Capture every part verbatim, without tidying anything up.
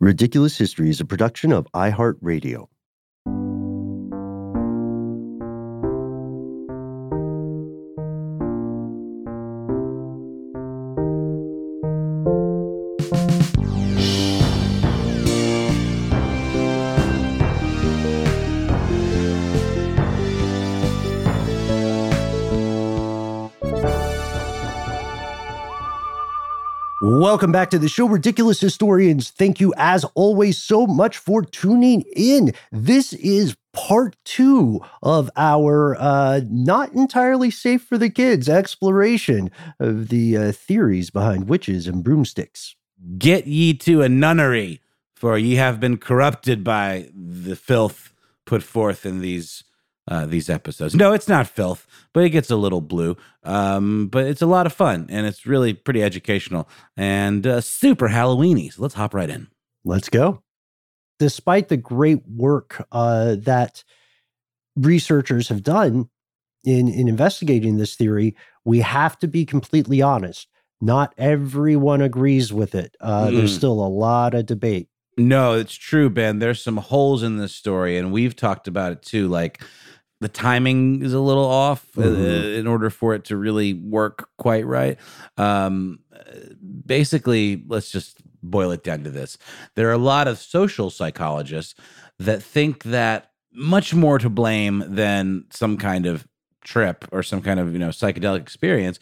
Ridiculous History is a production of iHeartRadio. Welcome back to the show, Ridiculous Historians. Thank you, as always, so much for tuning in. This is part two of our uh, not entirely safe for the kids exploration of the uh, theories behind witches and broomsticks. Get ye to a nunnery, for ye have been corrupted by the filth put forth in these Uh, these episodes. No, it's not filth, but it gets a little blue. Um, but it's a lot of fun, and it's really pretty educational and uh, super Halloween-y. So let's hop right in. Let's go. Despite the great work uh, that researchers have done in, in investigating this theory, we have to be completely honest. Not everyone agrees with it. Uh, mm. There's still a lot of debate. No, it's true, Ben. There's some holes in this story, and we've talked about it too. Like, the timing is a little off mm-hmm. uh, in order for it to really work quite right. Um, basically, let's just boil it down to this. There are a lot of social psychologists that think that much more to blame than some kind of trip or some kind of, you know, psychedelic experience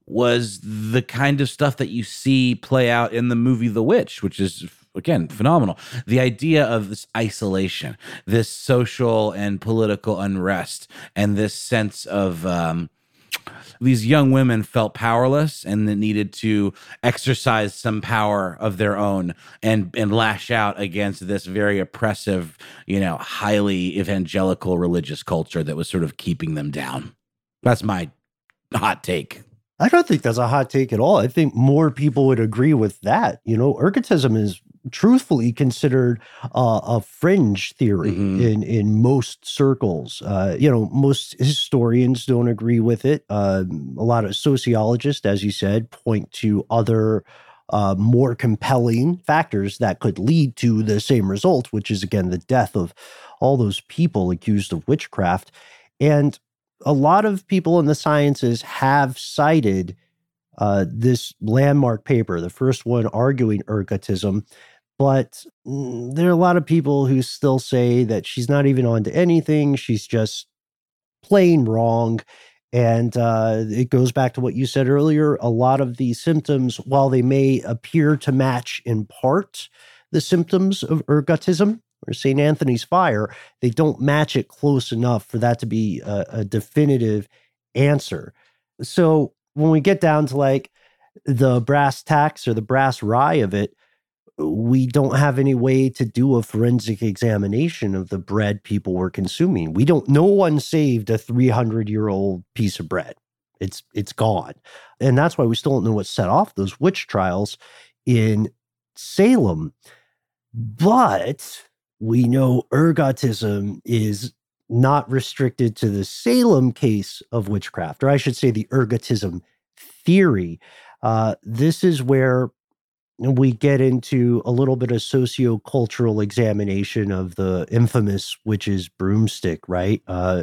was the kind of stuff that you see play out in the movie The Witch, which is, again, phenomenal. The idea of this isolation, this social and political unrest, and this sense of um, these young women felt powerless and that needed to exercise some power of their own and and lash out against this very oppressive, you know, highly evangelical religious culture that was sort of keeping them down. That's my hot take. I don't think that's a hot take at all. I think more people would agree with that. You know, ergotism is truthfully considered uh, a fringe theory mm-hmm. in, in most circles. Uh, you know, most historians don't agree with it. Uh, a lot of sociologists, as you said, point to other uh, more compelling factors that could lead to the same result, which is, again, the death of all those people accused of witchcraft. And a lot of people in the sciences have cited uh, this landmark paper, the first one arguing ergotism, but mm, there are a lot of people who still say that she's not even onto anything. She's just plain wrong. And uh, it goes back to what you said earlier. A lot of these symptoms, while they may appear to match in part the symptoms of ergotism, or Saint Anthony's fire, they don't match it close enough for that to be a, a definitive answer. So when we get down to like the brass tacks or the brass rye of it, we don't have any way to do a forensic examination of the bread people were consuming. We don't, no one saved a three hundred year old piece of bread. It's, it's gone. And that's why we still don't know what set off those witch trials in Salem. But we know ergotism is not restricted to the Salem case of witchcraft, or I should say the ergotism theory. Uh, this is where we get into a little bit of sociocultural examination of the infamous witch's broomstick, right? Uh,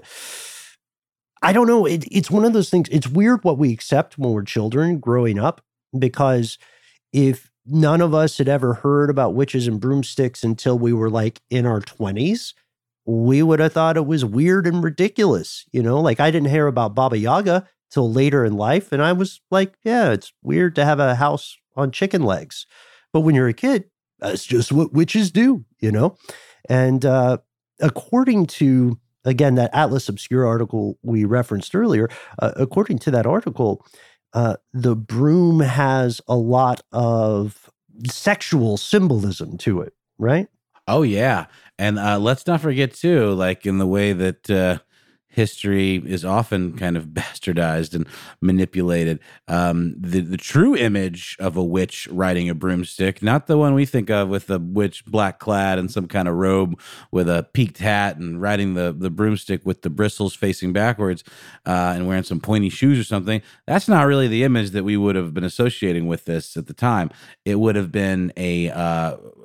I don't know. It, it's one of those things. It's weird what we accept when we're children growing up, because if none of us had ever heard about witches and broomsticks until we were like in our twenties, we would have thought it was weird and ridiculous. You know, like I didn't hear about Baba Yaga till later in life. And I was like, yeah, it's weird to have a house on chicken legs. But when you're a kid, that's just what witches do, you know? And uh, according to, again, that Atlas Obscura article we referenced earlier, uh, according to that article, Uh, the broom has a lot of sexual symbolism to it, right? Oh, yeah. And uh, let's not forget, too, like in the way that uh, history is often kind of bastardized and manipulated. Um, the, the true image of a witch riding a broomstick, not the one we think of with the witch black clad in some kind of robe with a peaked hat and riding the, the broomstick with the bristles facing backwards uh, and wearing some pointy shoes or something. That's not really the image that we would have been associating with this at the time. It would have been a uh,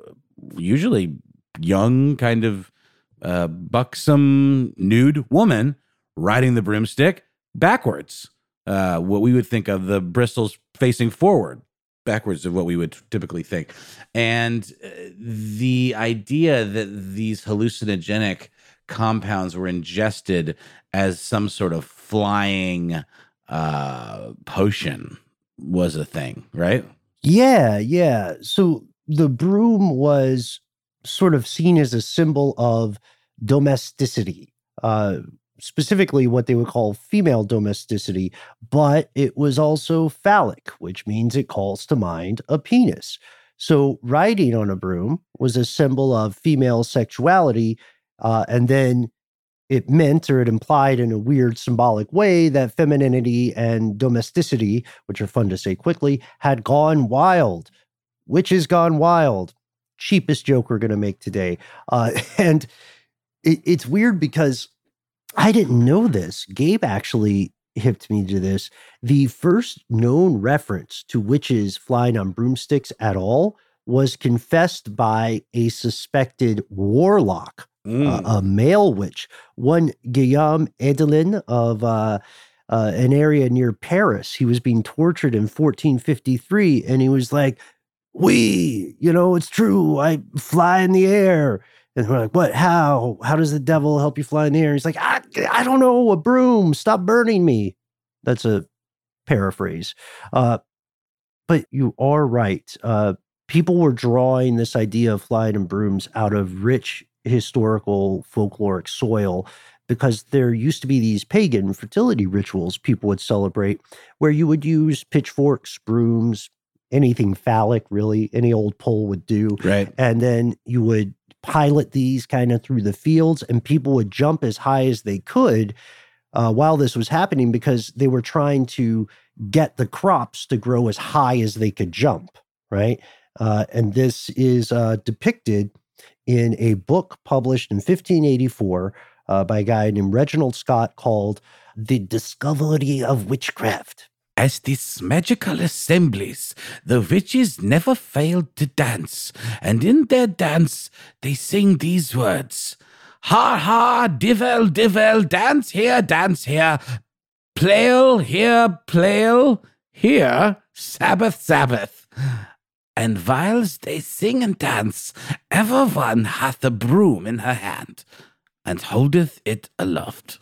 usually young, kind of uh, buxom, nude woman riding the broomstick backwards. Uh, what we would think of the bristles facing forward, backwards of what we would typically think. And uh, the idea that these hallucinogenic compounds were ingested as some sort of flying uh, potion was a thing, right? Yeah, yeah. So the broom was sort of seen as a symbol of domesticity, uh, specifically what they would call female domesticity, but it was also phallic, which means it calls to mind a penis. So riding on a broom was a symbol of female sexuality, uh, and then it meant, or it implied in a weird symbolic way, that femininity and domesticity, which are fun to say quickly, had gone wild. Witches gone wild. Cheapest joke we're going to make today. Uh, and it, it's weird because I didn't know this. Gabe actually hipped me to this. The first known reference to witches flying on broomsticks at all was confessed by a suspected warlock. Mm. Uh, a male witch, one Guillaume Edelin of uh, uh, an area near Paris. He was being tortured in fourteen fifty-three, and he was like, we, you know, it's true, I fly in the air. And we're like, what, how? How does the devil help you fly in the air? And he's like, I, I don't know, a broom, stop burning me. That's a paraphrase. Uh, but you are right. Uh, people were drawing this idea of flying in brooms out of rich historical folkloric soil, because there used to be these pagan fertility rituals people would celebrate where you would use pitchforks, brooms, anything phallic, really, any old pole would do. Right. And then you would pilot these kind of through the fields, and people would jump as high as they could uh, while this was happening, because they were trying to get the crops to grow as high as they could jump, right? Uh, and this is uh, depicted in a book published in fifteen eighty-four uh, by a guy named Reginald Scott called The Discovery of Witchcraft. As these magical assemblies, the witches never failed to dance, and in their dance they sing these words: ha ha, divil, divil, dance here, dance here, plail here, plail here, Sabbath, Sabbath. And whiles they sing and dance, ever one hath a broom in her hand, and holdeth it aloft.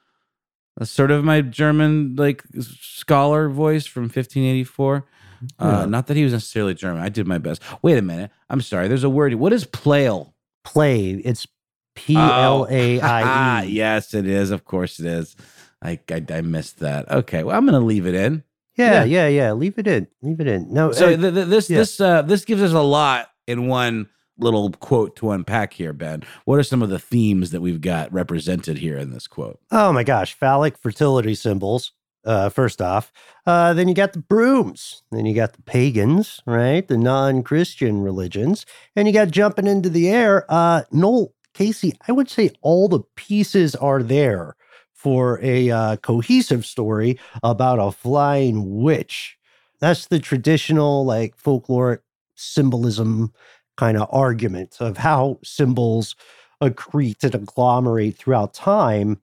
That's sort of my German, like, scholar voice from fifteen eighty-four. Uh, yeah. Not that he was necessarily German. I did my best. Wait a minute. I'm sorry. There's a word. What is plail? Play. It's P L A I E. Oh, yes, it is. Of course it is. I, I, I missed that. Okay. Well, I'm going to leave it in. Yeah, yeah, yeah. Leave it in. Leave it in. No. So uh, th- th- this yeah. this uh, this gives us a lot in one little quote to unpack here, Ben. What are some of the themes that we've got represented here in this quote? Oh my gosh, phallic fertility symbols. Uh, first off, uh, then you got the brooms. Then you got the pagans, right? The non-Christian religions, and you got jumping into the air. Uh, Noel, Casey, I would say all the pieces are there for a uh, cohesive story about a flying witch. That's the traditional, like, folkloric symbolism kind of argument of how symbols accrete and agglomerate throughout time.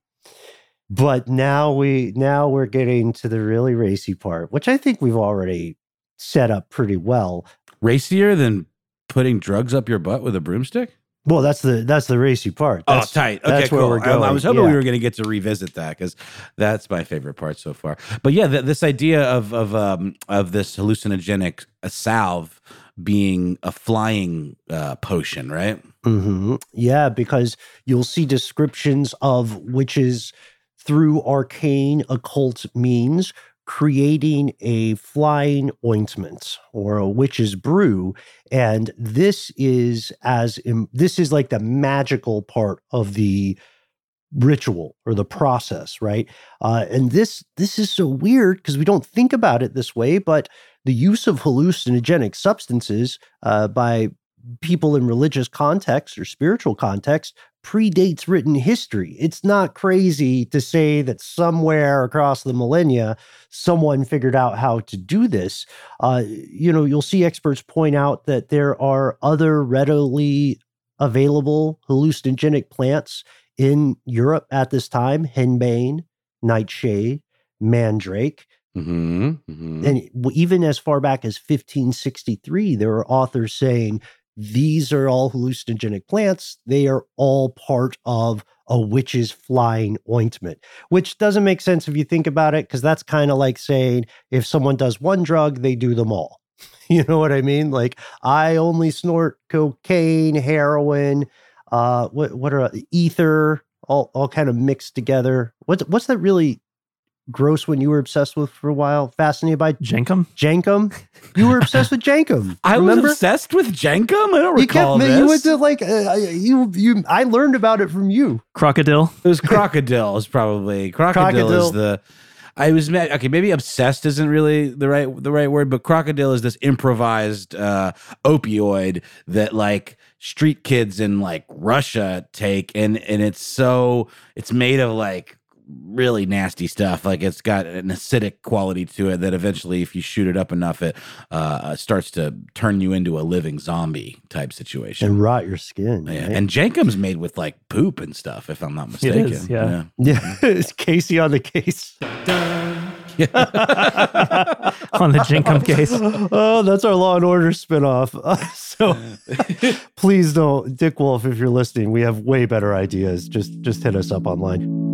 But now we now we're getting to the really racy part, which I think we've already set up pretty well. Racier than putting drugs up your butt with a broomstick? Well, that's the that's the racy part. That's, oh, tight. Okay, that's cool. where we're going. I, I was hoping yeah. we were going to get to revisit that, because that's my favorite part so far. But yeah, th- this idea of of um, of this hallucinogenic uh, salve being a flying uh, potion, right? Mm-hmm. Yeah, because you'll see descriptions of witches through arcane occult means creating a flying ointment or a witch's brew. And this is as im- this is like the magical part of the ritual or the process, right? Uh, and this this is so weird because we don't think about it this way, but the use of hallucinogenic substances uh, by people in religious context or spiritual context predates written history. It's not crazy to say that somewhere across the millennia, someone figured out how to do this. Uh, you know, you'll see experts point out that there are other readily available hallucinogenic plants in Europe at this time: henbane, nightshade, mandrake. Mm-hmm, mm-hmm. And even as far back as fifteen sixty-three, there are authors saying these are all hallucinogenic plants. They are all part of a witch's flying ointment, which doesn't make sense if you think about it, because that's kind of like saying if someone does one drug, they do them all. You know what I mean? Like, I only snort cocaine, heroin, uh, what what are ether, all all kind of mixed together. What's what's that really gross one you were obsessed with for a while? Fascinated by Jenkum? Jenkum? You were obsessed with Jenkum. I remember? was obsessed with Jenkum? I don't You recall kept, this. you went to like, uh, you, you, I learned about it from you. Crocodile? It was crocodile is probably. Crocodile, Crocodile. is the... I was ma- okay. Maybe obsessed isn't really the right the right word, but crocodile is this improvised uh, opioid that like street kids in like Russia take, and and it's so it's made of like really nasty stuff. Like it's got an acidic quality to it that eventually, if you shoot it up enough, it uh, starts to turn you into a living zombie type situation And rot your skin. Yeah. Right? And Jenkum's made with like poop and stuff, if I'm not mistaken. is, yeah. Yeah, it's Casey on the case. On the Jenkum case. Oh, that's our Law and Order spinoff. Uh, so please don't, Dick Wolf, if you're listening, we have way better ideas. Just just hit us up online.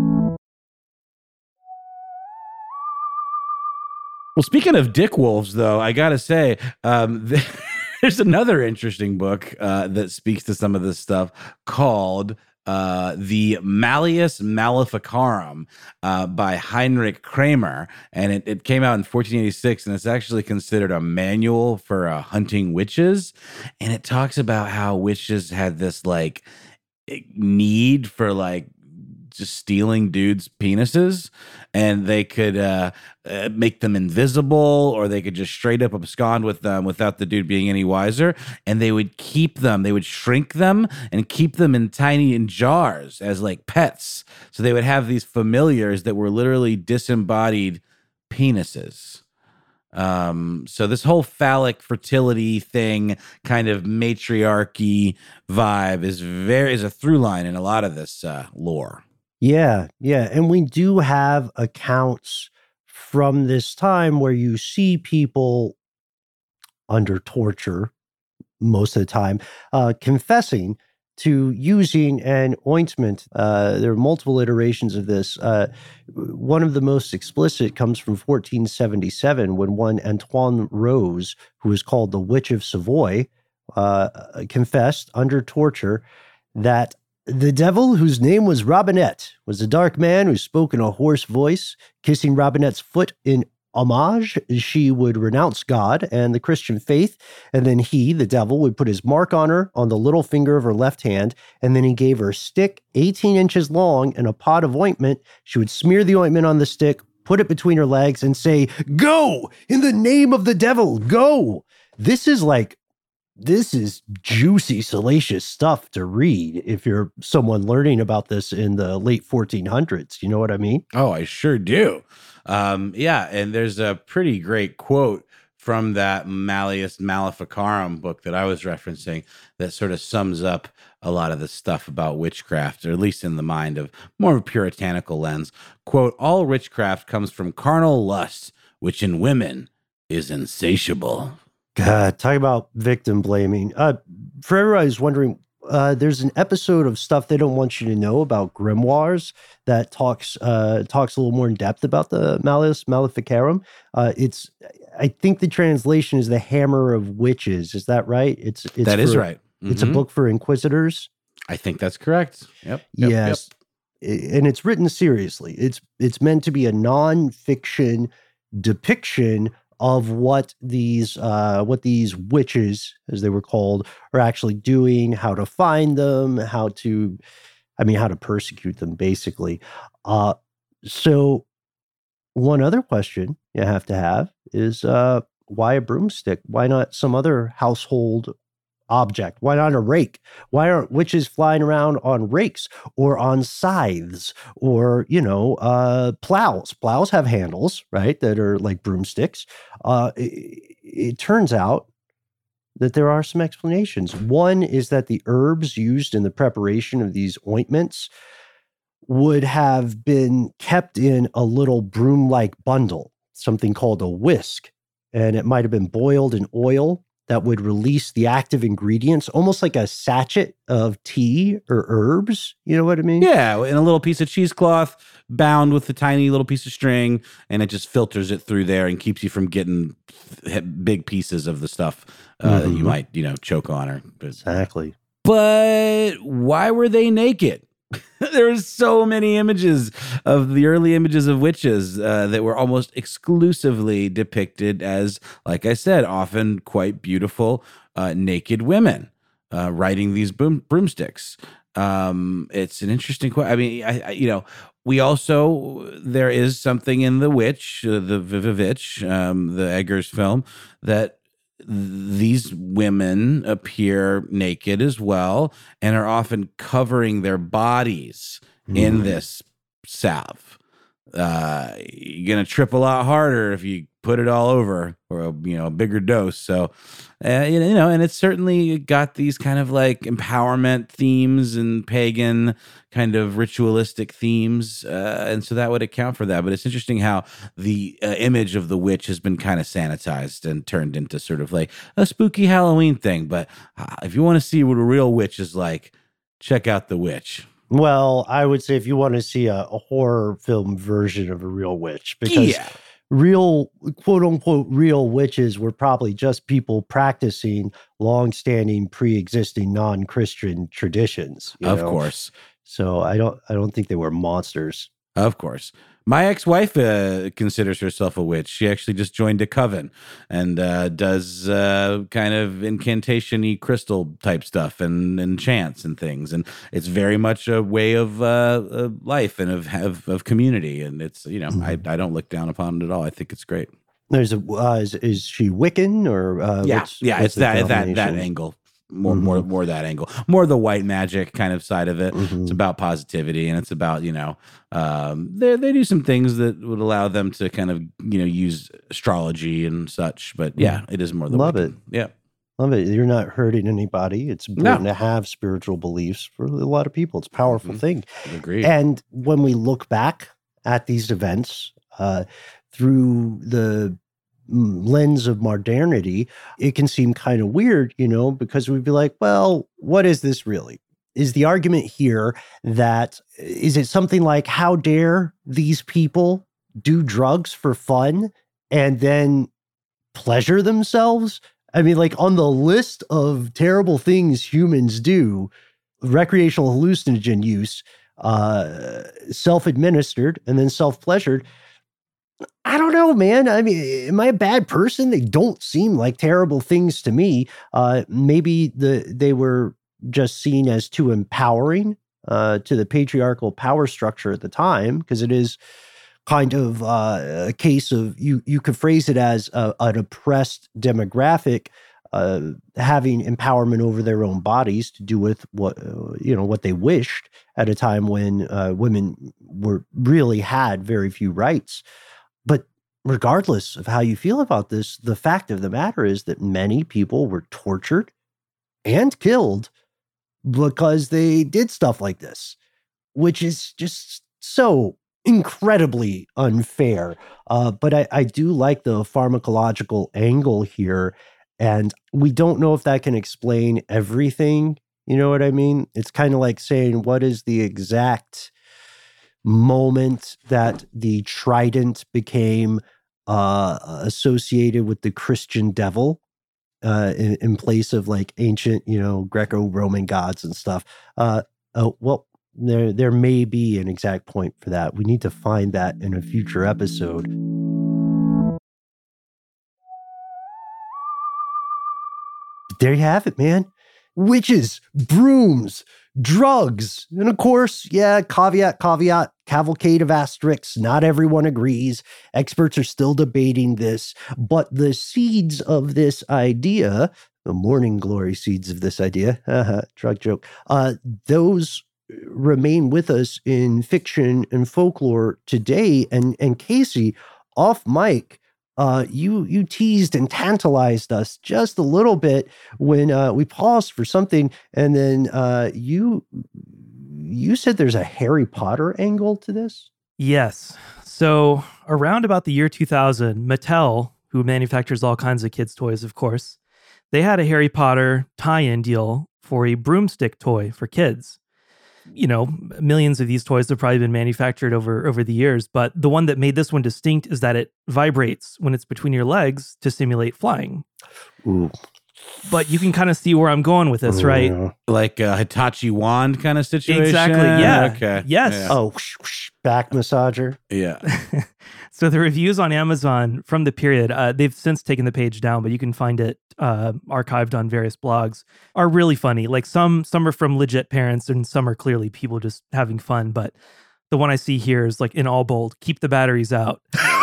Well, speaking of dick wolves, though, I gotta say, um, there's another interesting book uh, that speaks to some of this stuff called uh, The Malleus Maleficarum uh, by Heinrich Kramer. And it, it came out in fourteen eighty-six, and it's actually considered a manual for uh, hunting witches. And it talks about how witches had this, like, need for, like, just stealing dudes' penises, and they could uh, uh, make them invisible, or they could just straight up abscond with them without the dude being any wiser. And they would keep them, they would shrink them and keep them in tiny in jars as like pets. So they would have these familiars that were literally disembodied penises. Um, so this whole phallic fertility thing, kind of matriarchy vibe, is very is a through line in a lot of this uh, lore. Yeah, yeah. And we do have accounts from this time where you see people under torture most of the time uh, confessing to using an ointment. Uh, there are multiple iterations of this. Uh, one of the most explicit comes from fourteen seventy-seven when one Antoine Rose, who is called the Witch of Savoy, uh, confessed under torture that the devil, whose name was Robinette, was a dark man who spoke in a hoarse voice. Kissing Robinette's foot in homage, she would renounce God and the Christian faith, and then he, the devil, would put his mark on her on the little finger of her left hand, and then he gave her a stick eighteen inches long and a pot of ointment. She would smear the ointment on the stick, put it between her legs, and say, "Go! In the name of the devil, go!" This is like This is juicy, salacious stuff to read if you're someone learning about this in the late fourteen hundreds. You know what I mean? Oh, I sure do. Um, yeah, and there's a pretty great quote from that Malleus Maleficarum book that I was referencing that sort of sums up a lot of the stuff about witchcraft, or at least in the mind of more of a puritanical lens. Quote, "All witchcraft comes from carnal lust, which in women is insatiable." God, talk about victim blaming. Uh, for everybody who's wondering, uh, there's an episode of Stuff They Don't Want You to Know about grimoires that talks uh, talks a little more in depth about the Malleus Maleficarum. Uh, it's, I think the translation is the Hammer of Witches. Is that right? It's, it's That for, is right. It's a Mhm. book for inquisitors. I think that's correct. Yep. yep Yes. I- And it's written seriously. It's it's meant to be a nonfiction depiction of what these uh, what these witches, as they were called, are actually doing, how to find them, how to, I mean, how to persecute them, basically. Uh, so one other question you have to have is uh, why a broomstick? Why not some other household object? Why not a rake? Why aren't witches flying around on rakes or on scythes or, you know, uh, plows? Plows have handles, right, that are like broomsticks. Uh, it, it turns out that there are some explanations. One is that the herbs used in the preparation of these ointments would have been kept in a little broom-like bundle, something called a whisk, and it might have been boiled in oil that would release the active ingredients, almost like a sachet of tea or herbs. You know what I mean? Yeah, in a little piece of cheesecloth bound with a tiny little piece of string, and it just filters it through there and keeps you from getting big pieces of the stuff uh, mm-hmm. that you might, you know, choke on. Or Exactly. But why were they naked? There's so many images of the early images of witches uh, that were almost exclusively depicted as, like I said, often quite beautiful uh, naked women uh, riding these boom, broomsticks. Um, it's an interesting question. I mean, I, I, you know, we also, there is something in The Witch, uh, the Vivitch, um, the Eggers film, that these women appear naked as well and are often covering their bodies mm. in this salve. Uh, you're going to trip a lot harder if you put it all over, or a, you know, a bigger dose. So, uh, you know, and it's certainly got these kind of like empowerment themes and pagan kind of ritualistic themes. Uh, and so that would account for that. But it's interesting how the uh, image of the witch has been kind of sanitized and turned into sort of like a spooky Halloween thing. But uh, if you want to see what a real witch is like, check out The Witch. Well, I would say if you want to see a, a horror film version of a real witch, because yeah. real, quote unquote, real witches were probably just people practicing longstanding, pre-existing non-Christian traditions. Of know? course. So I don't, I don't think they were monsters. Of course. My ex-wife uh, considers herself a witch. She actually just joined a coven and uh, does uh, kind of incantation-y crystal type stuff and, and chants and things. And it's very much a way of uh, uh, life and of, of of community. And it's, you know, mm-hmm. I, I don't look down upon it at all. I think it's great. There's a uh, is, is she Wiccan or uh, yeah, what's, yeah, what's it's that that that angle. More, mm-hmm. more, more that angle, more the white magic kind of side of it. Mm-hmm. It's about positivity, and it's about, you know, um, they they do some things that would allow them to kind of, you know, use astrology and such. But yeah, it is more the love Wiccan. it. Yeah, love it. You're not hurting anybody. It's important no. to have spiritual beliefs for a lot of people. It's a powerful mm-hmm. thing. Agreed. And when we look back at these events uh, through the lens of modernity, it can seem kind of weird, you know, because we'd be like, well, what is this really? Is the argument here that, is it something like, how dare these people do drugs for fun and then pleasure themselves? I mean, like on the list of terrible things humans do, recreational hallucinogen use, uh, self-administered and then self-pleasured, I don't know, man. I mean, am I a bad person? They don't seem like terrible things to me. Uh, maybe the they were just seen as too empowering uh, to the patriarchal power structure at the time, because it is kind of uh, a case of, you you could phrase it as a, an oppressed demographic uh, having empowerment over their own bodies to do with what uh, you know what they wished at a time when uh, women were really had very few rights. But regardless of how you feel about this, the fact of the matter is that many people were tortured and killed because they did stuff like this, which is just so incredibly unfair. Uh, but I, I do like the pharmacological angle here, and we don't know if that can explain everything. You know what I mean? It's kind of like saying, what is the exact moment that the trident became uh, associated with the Christian devil uh, in, in place of like ancient, you know, Greco-Roman gods and stuff. Uh, oh, well, there there may be an exact point for that. We need to find that in a future episode. But there you have it, man. Witches, brooms, drugs. And of course, yeah, caveat, caveat, cavalcade of asterisks. Not everyone agrees. Experts are still debating this. But the seeds of this idea the morning glory seeds of this idea, drug joke, uh, those remain with us in fiction and folklore today. And and Casey, off mic, uh, you you teased and tantalized us just a little bit when uh, we paused for something, and then uh, you you said there's a Harry Potter angle to this. Yes. So around about the year two thousand, Mattel, who manufactures all kinds of kids' toys, of course, they had a Harry Potter tie-in deal for a broomstick toy for kids. You know, millions of these toys have probably been manufactured over, over the years, but the one that made this one distinct is that it vibrates when it's between your legs to simulate flying. Ooh. But you can kind of see where I'm going with this, right? Yeah. Like a Hitachi wand kind of situation? Exactly, yeah. Okay. Yes. Yeah. Oh, whoosh, whoosh, back massager. Yeah. So the reviews on Amazon from the period, uh, they've since taken the page down, but you can find it uh, archived on various blogs, are really funny. Like some some are from legit parents and some are clearly people just having fun. But the one I see here is like in all bold, keep the batteries out.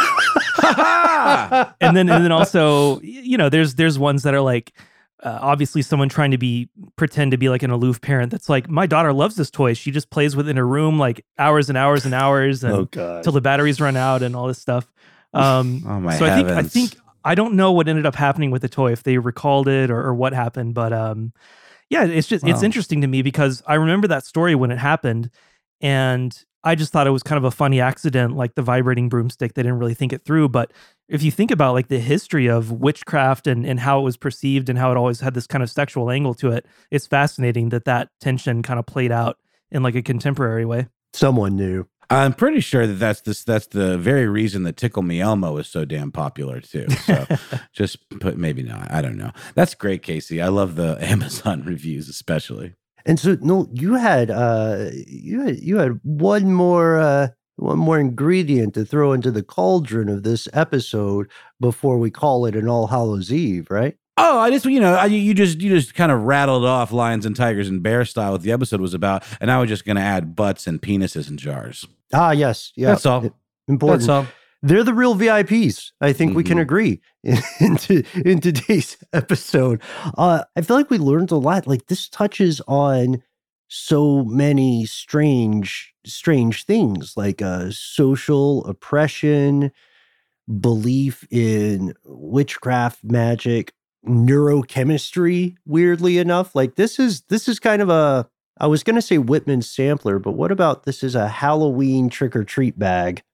and then and then also, you know, there's there's ones that are like, Uh, obviously someone trying to be pretend to be like an aloof parent that's like, my daughter loves this toy. She just plays with it in her room like hours and hours and hours and Oh, God. till the batteries run out and all this stuff. Um, Oh, my so I think I heavens. think I don't know what ended up happening with the toy, if they recalled it or, or what happened, but um, yeah, it's just it's Wow. interesting to me because I remember that story when it happened, and I just thought it was kind of a funny accident, like the vibrating broomstick. They didn't really think it through. But if you think about like the history of witchcraft and, and how it was perceived and how it always had this kind of sexual angle to it, it's fascinating that that tension kind of played out in like a contemporary way. Someone knew. I'm pretty sure that that's this. That's the very reason that Tickle Me Elmo is so damn popular too. So just put maybe not. I don't know. That's great, Casey. I love the Amazon reviews, especially. And so, no, you had uh, you had you had one more uh, one more ingredient to throw into the cauldron of this episode before we call it an All Hallows Eve, right? Oh, I just you know I, you just you just kind of rattled off lions and tigers and bear style what the episode was about, and I was just going to add butts and penises in jars. Ah, yes, yeah, That's all. important. That's all. They're the real V I Ps. I think mm-hmm. we can agree in, in, in today's episode. Uh, I feel like we learned a lot. Like this touches on so many strange, strange things like uh, social oppression, belief in witchcraft, magic, neurochemistry. Weirdly enough, like this is this is kind of a. I was going to say Whitman sampler, but what about this is a Halloween trick or treat bag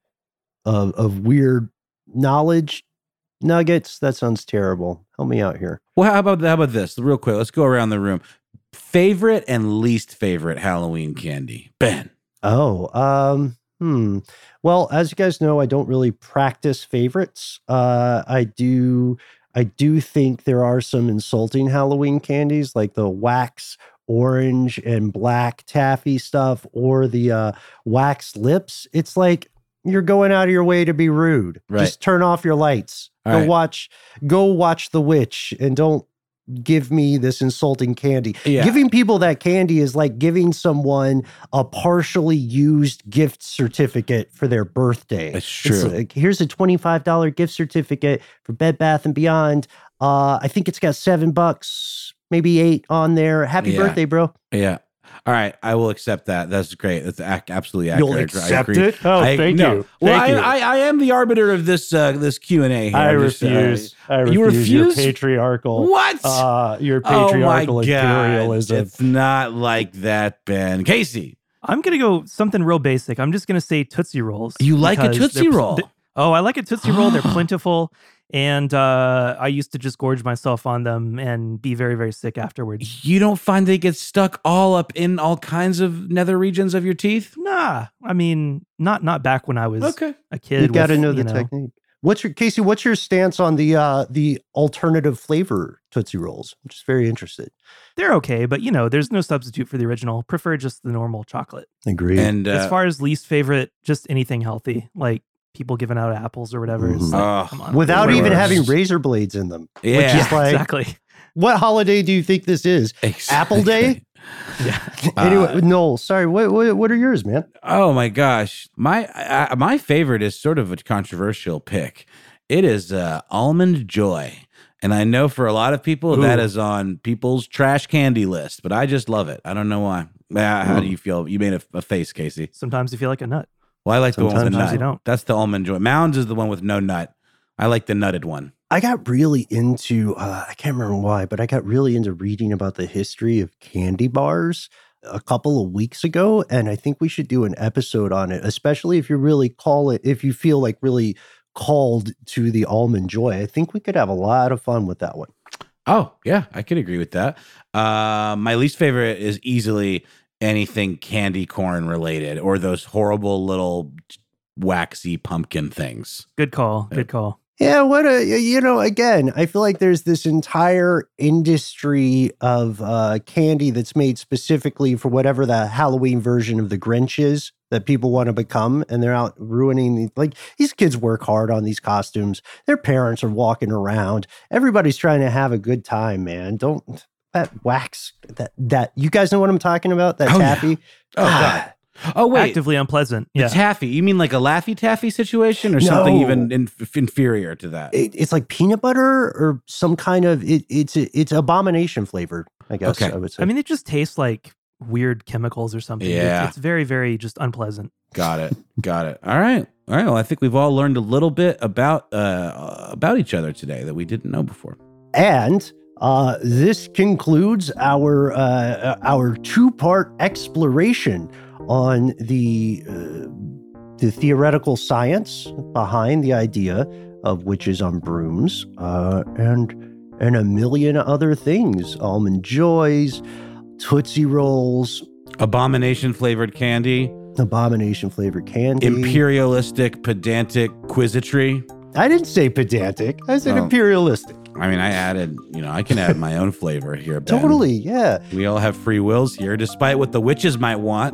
of of weird knowledge nuggets? That sounds terrible. Help me out here. Well, how about how about this? Real quick, let's go around the room. Favorite and least favorite Halloween candy, Ben. Oh, um, hmm. Well, as you guys know, I don't really practice favorites. Uh, I do. I do think there are some insulting Halloween candies, like the wax orange and black taffy stuff, or the uh, wax lips. It's like you're going out of your way to be rude. Right. Just turn off your lights. All go right. watch. Go watch The Witch, and don't give me this insulting candy. Yeah. Giving people that candy is like giving someone a partially used gift certificate for their birthday. It's true. It's like, here's a twenty-five dollars gift certificate for Bed Bath and Beyond. Uh, I think it's got seven bucks, maybe eight on there. Happy Yeah. birthday, bro. Yeah. All right, I will accept that. That's great. That's ac- absolutely accurate. You'll I accept agree. it? Oh, I- thank no. you. Well, Thank I, you. I, I am the arbiter of this uh, this Q and A. Here. I I'm just, uh, refuse. I refuse. You refuse? Your patriarchal. What? Uh, your Oh my patriarchal God. imperialism. It's not like that, Ben. Casey, I'm going to go something real basic. I'm just going to say Tootsie Rolls. You like a because Tootsie they're- Roll? they- oh, I like a Tootsie Roll. They're plentiful. And uh, I used to just gorge myself on them and be very, very sick afterwards. you don't find they get stuck all up in all kinds of nether regions of your teeth? Nah, I mean, not not back when I was Okay. a kid. You got to with, know the you know, technique. What's your Casey? What's your stance on the uh, the alternative flavor Tootsie Rolls? I'm just very interested. They're okay, but you know, there's no substitute for the original. Prefer just the normal chocolate. Agreed. And uh, As far as least favorite, just anything healthy, like people giving out apples or whatever. It's Mhm. like, Oh, come on. Without Worse. even having razor blades in them. yeah, Which is like, exactly. what holiday do you think this is? exactly. Apple Day? Yeah. Anyway, Uh, Noel, sorry. What, what what are yours, man? Oh my gosh, my uh, my favorite is sort of a controversial pick. It is uh, Almond Joy. And I know for a lot of people Ooh. that is on people's trash candy list, but I just love it. I don't know why. Uh, How do you feel? You made a, a face, Casey. Sometimes you feel like a nut. Well, I like the one with the Sometimes nut. you don't. That's the almond joy. Mounds is the one with no nut. I like the nutted one. I got really into, uh, I can't remember why, but I got really into reading about the history of candy bars a couple of weeks ago. And I think we should do an episode on it, especially if you really call it, if you feel like really called to the almond joy. I think we could have a lot of fun with that one. Oh, yeah, I could agree with that. Uh, my least favorite is easily anything candy corn related or those horrible little waxy pumpkin things. Good call. Good call. Yeah, what a, you know, again, I feel like there's this entire industry of uh, candy that's made specifically for whatever the Halloween version of the Grinch is that people want to become. And they're out ruining, the, like, these kids work hard on these costumes. Their parents are walking around. Everybody's trying to have a good time, man. Don't, that wax, that, that, you guys know what I'm talking about? That Oh, taffy? yeah. Oh, God. Oh, wait. Actively unpleasant. The Yeah. taffy. You mean like a Laffy Taffy situation or No. something even in, inferior to that? It, it's like peanut butter or some kind of, it, it's, it's abomination flavored, I guess Okay. I would say. I mean, it just tastes like weird chemicals or something. It's- Yeah. It's, very, very just unpleasant. Got it. Got it. All right. All right. Well, I think we've all learned a little bit about uh, about each other today that we didn't know before. And uh, this concludes our uh, our two part exploration on the uh, the theoretical science behind the idea of witches on brooms, uh, and and a million other things: almond joys, Tootsie Rolls, Abomination flavored candy, abomination flavored candy. imperialistic, pedantic quizitry. I didn't say pedantic. I said Oh. imperialistic. I mean, I added, you know, I can add my own flavor here, Ben. Totally, yeah. We all have free wills here, despite what the witches might want.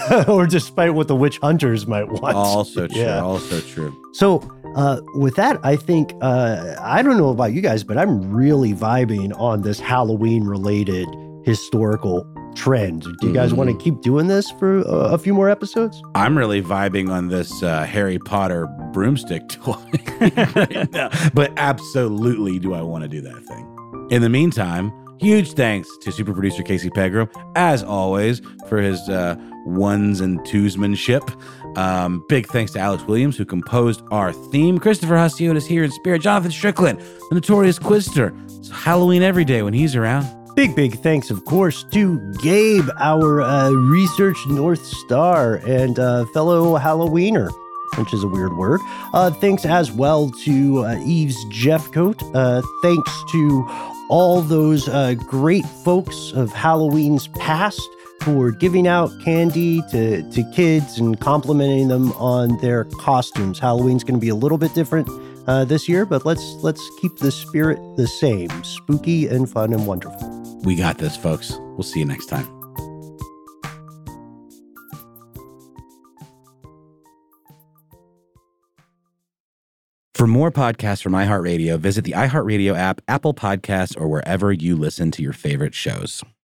Or despite what the witch hunters might want. Also true. Yeah. Also true. So, uh, with that, I think, uh, I don't know about you guys, but I'm really vibing on this Halloween related historical trend. Do you guys Mhm. want to keep doing this for uh, a few more episodes? I'm really vibing on this uh, Harry Potter broomstick toy right now. But absolutely do I want to do that thing. In the meantime, huge thanks to super producer Casey Pegram, as always, for his uh, ones and twosmanship. Um, big thanks to Alex Williams, who composed our theme. Christopher Hasiotis is here in spirit. Jonathan Strickland, the notorious Quizster. It's Halloween every day when he's around. Big, big thanks, of course, to Gabe, our uh, research North Star and uh, fellow Halloweener, which is a weird word. Uh, thanks as well to uh, Eves Jeffcoat. Uh, thanks to all those uh, great folks of Halloween's past who are giving out candy to, to kids and complimenting them on their costumes. Halloween's going to be a little bit different uh, this year, but let's let's keep the spirit the same, spooky and fun and wonderful. We got this, folks. We'll see you next time. For more podcasts from iHeartRadio, visit the iHeartRadio app, Apple Podcasts, or wherever you listen to your favorite shows.